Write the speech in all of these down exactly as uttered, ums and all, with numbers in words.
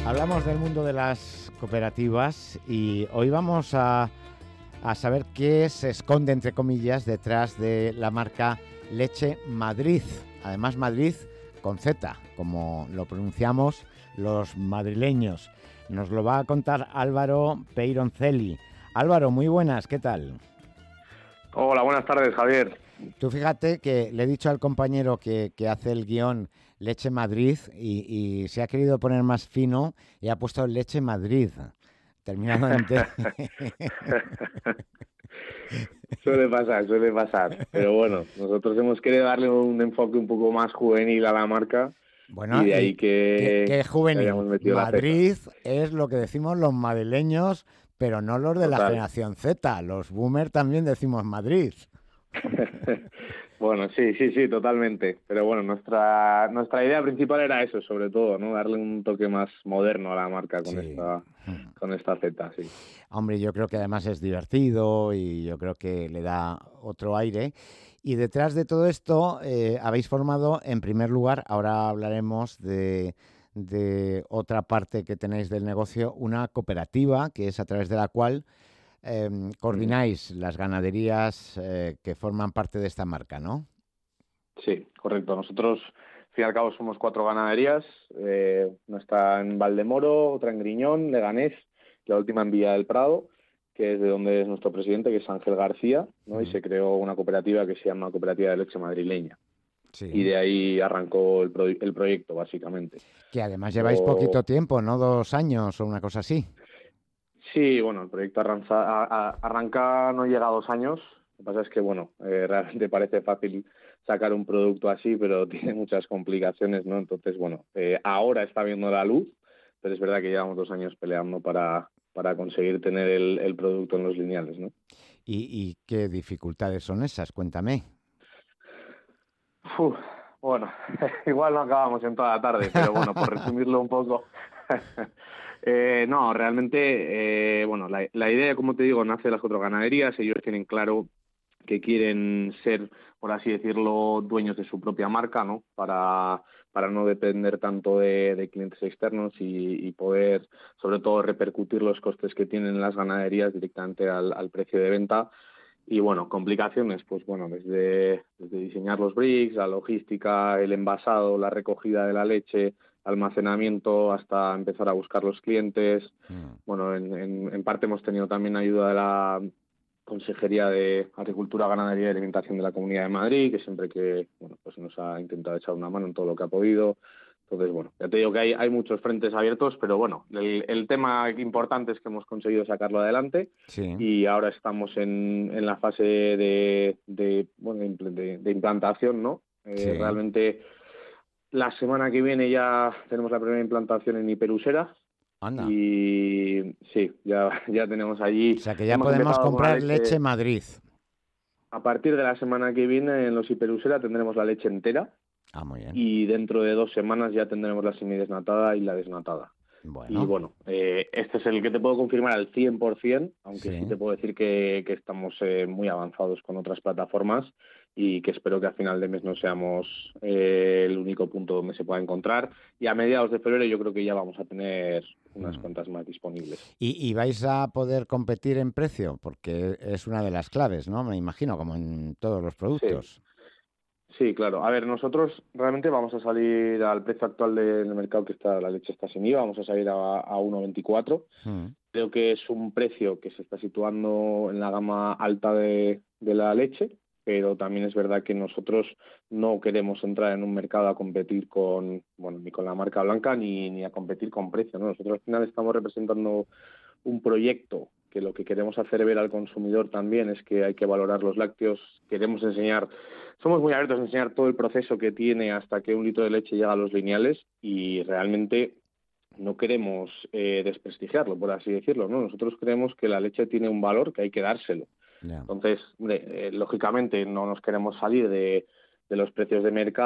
Hablamos del mundo de las cooperativas y hoy vamos a, a saber qué se esconde, entre comillas, detrás de la marca Leche Madrid. Además, Madrid con Z, como lo pronunciamos los madrileños. Nos lo va a contar Álvaro Peyroncelli. Álvaro, muy buenas, ¿qué tal? Hola, buenas tardes, Javier. Tú fíjate que le he dicho al compañero que, que hace el guión Leche Madrid y, y se ha querido poner más fino y ha puesto Leche Madrid, terminando en T. Suele pasar, suele pasar. Pero bueno, nosotros hemos querido darle un enfoque un poco más juvenil a la marca Bueno, y de y ahí qué, que, qué que hayamos juvenil. metido la Z. Madrid es lo que decimos los madrileños, pero no los de la Total. generación Z. Los boomers también decimos Madrid. Bueno, sí, sí, sí, totalmente. Pero bueno, nuestra nuestra idea principal era eso, sobre todo, ¿no? Darle un toque más moderno a la marca con Sí. esta con esta Z, sí. Hombre, yo creo que además es divertido y yo creo que le da otro aire. Y detrás de todo esto eh, habéis formado, en primer lugar, ahora hablaremos de, de otra parte que tenéis del negocio, una cooperativa, que es a través de la cual eh, Ujú. coordináis las ganaderías eh, que forman parte de esta marca, ¿no? Sí, correcto. Nosotros, al fin y al cabo, somos cuatro ganaderías. Eh, una está en Valdemoro, otra en Griñón, Leganés, y la última en Villa del Prado, que es de donde es nuestro presidente, que es Ángel García, ¿no? Y Mm, se creó una cooperativa que se llama Cooperativa de Leche Madrileña. sí. Y de ahí arrancó el, pro- el proyecto, básicamente. Que además lleváis Luego, poquito tiempo, ¿no? Dos años o una cosa así. sí, bueno, el proyecto arranca, a- a- arranca no llega a dos años. Lo que pasa es que, bueno, eh, realmente parece fácil sacar un producto así, pero tiene muchas complicaciones, ¿no? Entonces, bueno, eh, ahora está viendo la luz, pero es verdad que llevamos dos años peleando para, para conseguir tener el, el producto en los lineales, ¿no? ¿Y, y qué dificultades son esas? Cuéntame. Uf, bueno, igual no acabamos en toda la tarde, pero bueno, por resumirlo un poco. eh, no, realmente, eh, bueno, la, la idea, como te digo, nace de las cuatro ganaderías. Ellos tienen claro que quieren ser, por así decirlo, dueños de su propia marca, ¿no? Para, para no depender tanto de, de clientes externos y, y poder, sobre todo, repercutir los costes que tienen las ganaderías directamente al, al precio de venta. Y bueno, complicaciones, pues bueno, desde, desde diseñar los bricks, la logística, el envasado, la recogida de la leche, almacenamiento, hasta empezar a buscar los clientes. Mm. Bueno, en, en, en parte hemos tenido también ayuda de la Consejería de Agricultura, Ganadería y Alimentación de la Comunidad de Madrid, que siempre que, bueno, pues nos ha intentado echar una mano en todo lo que ha podido. Entonces, bueno, ya te digo que hay, hay muchos frentes abiertos, pero bueno, el, el tema importante es que hemos conseguido sacarlo adelante Sí. y ahora estamos en, en la fase de, de, bueno, de, de implantación, ¿no? Eh, Sí. realmente la semana que viene ya tenemos la primera implantación en Hiperusera Anda. y sí, ya, ya tenemos O allí, sea que ya hemos podemos empezado con la comprar leche leche. Madrid. A partir de la semana que viene en los Hiperusera tendremos la leche entera Ah, muy bien. y dentro de dos semanas ya tendremos la semidesnatada y la desnatada. Y Bueno, bueno, eh, este es el que te puedo confirmar al cien por ciento, aunque sí sí. te puedo decir que, que estamos eh, muy avanzados con otras plataformas y que espero que a final de mes no seamos eh, el único punto donde se pueda encontrar. Y a mediados de febrero yo creo que ya vamos a tener unas Mm. cuantas más disponibles. ¿Y, y vais a poder competir en precio? Porque es una de las claves, ¿no? Me imagino, como en todos los Sí. productos. Sí, claro. A ver, nosotros realmente vamos a salir al precio actual del mercado, que está la leche está sin IVA, vamos a salir a, a uno veinticuatro. Mm, Creo que es un precio que se está situando en la gama alta de, de la leche, pero también es verdad que nosotros no queremos entrar en un mercado a competir con, bueno, ni con la marca blanca ni, ni a competir con precio, ¿no? Nosotros al final estamos representando un proyecto que lo que queremos hacer ver al consumidor también es que hay que valorar los lácteos, queremos enseñar, somos muy abiertos a enseñar todo el proceso que tiene hasta que un litro de leche llega a los lineales y realmente no queremos eh, desprestigiarlo, por así decirlo, ¿no? Nosotros creemos que la leche tiene un valor que hay que dárselo. ya. Entonces, hombre, eh, lógicamente no nos queremos salir de, de los precios de mercado,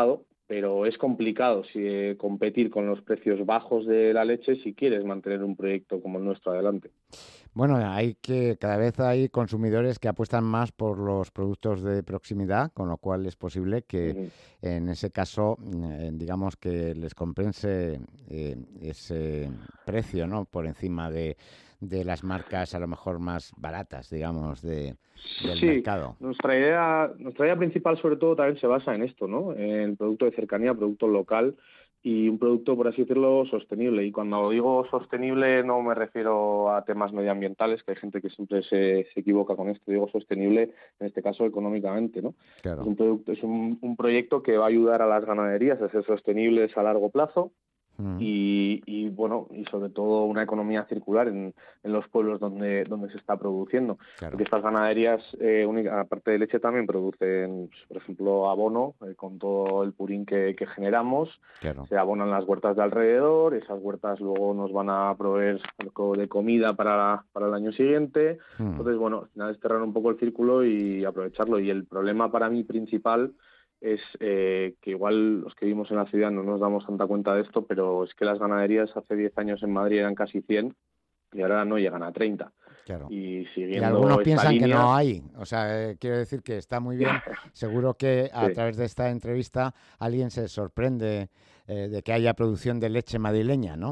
pero es complicado si, eh, competir con los precios bajos de la leche si quieres mantener un proyecto como el nuestro adelante. Bueno, hay que cada vez hay consumidores que apuestan más por los productos de proximidad, con lo cual es posible que Ujú. en ese caso, eh, digamos que les compense eh, ese precio, ¿no? Por encima de, de las marcas a lo mejor más baratas, digamos, de, del Sí, mercado. nuestra idea, nuestra idea principal sobre todo también se basa en esto, ¿no? En el producto de cercanía, producto local y un producto, por así decirlo, sostenible. Y cuando digo sostenible no me refiero a temas medioambientales, que hay gente que siempre se, se equivoca con esto. Digo sostenible, en este caso económicamente, ¿no? Es Claro. un producto, es un, un proyecto que va a ayudar a las ganaderías a ser sostenibles a largo plazo. Mm, Y, y bueno, y sobre todo una economía circular en, en los pueblos donde, donde se está produciendo. Porque claro, estas ganaderías, eh, única- aparte de leche, también producen, pues, por ejemplo, abono, eh, con todo el purín que, que generamos. claro. Se abonan las huertas de alrededor, esas huertas luego nos van a proveer algo de comida para, para el año siguiente. Mm, Entonces, bueno, al final es cerrar un poco el círculo y aprovecharlo. Y el problema para mí principal es eh, que igual los que vivimos en la ciudad no nos damos tanta cuenta de esto, pero es que las ganaderías hace diez años en Madrid eran casi cien y ahora no llegan a treinta. claro. Y Y algunos siguiendo esta piensan que línea, no hay. O sea, eh, quiero decir que está muy bien. Seguro que a sí, través de esta entrevista alguien se sorprende eh, de que haya producción de leche madrileña, ¿no?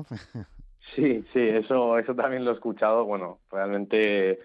sí, sí, eso, eso también lo he escuchado. Bueno, realmente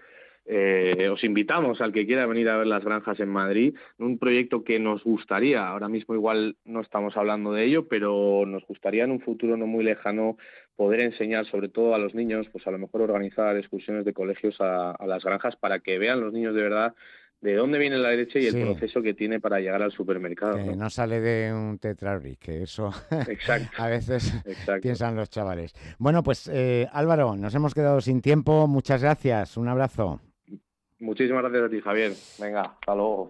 eh, os invitamos al que quiera venir a ver las granjas en Madrid. Un proyecto que nos gustaría, ahora mismo igual no estamos hablando de ello, pero nos gustaría en un futuro no muy lejano poder enseñar, sobre todo a los niños, pues a lo mejor organizar excursiones de colegios a, a las granjas para que vean los niños de verdad de dónde viene la leche y el Sí, proceso que tiene para llegar al supermercado, que ¿no? no sale de un tetrabric, que eso Exacto, a veces exacto. piensan los chavales. Bueno, pues eh, Álvaro, nos hemos quedado sin tiempo. Muchas gracias. Un abrazo. Muchísimas gracias a ti, Javier. Venga, hasta luego.